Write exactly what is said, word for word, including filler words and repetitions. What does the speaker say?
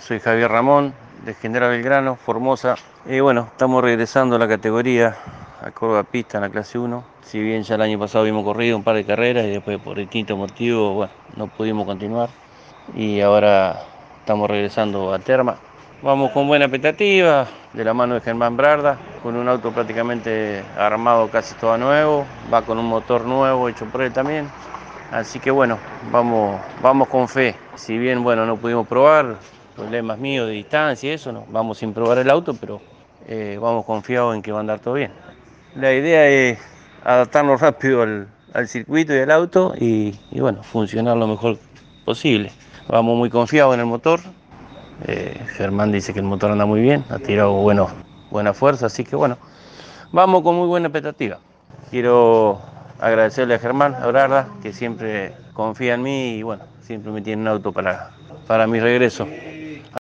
soy Javier Ramón, de General Belgrano, Formosa. Y bueno, estamos regresando a la categoría, a Córdoba Pista en la clase uno. Si bien ya el año pasado habíamos corrido un par de carreras y después por distintos motivos, bueno, no pudimos continuar. Y ahora estamos regresando a Terma. Vamos con buena expectativa, de la mano de Germán Brarda, con un auto prácticamente armado casi todo nuevo, va con un motor nuevo hecho por él también. Así que bueno, vamos, vamos con fe. Si bien bueno, no pudimos probar, problemas míos de distancia y eso, no, vamos sin probar el auto, pero eh, vamos confiados en que va a andar todo bien. La idea es adaptarnos rápido al, al circuito y al auto y, y bueno, funcionar lo mejor posible. Vamos muy confiados en el motor. Eh, Germán dice que el motor anda muy bien, ha tirado bueno, buena fuerza, así que bueno, vamos con muy buena expectativa. Quiero agradecerle a Germán, a Brarda, que siempre confía en mí y bueno, siempre me tiene un auto para, para mi regreso.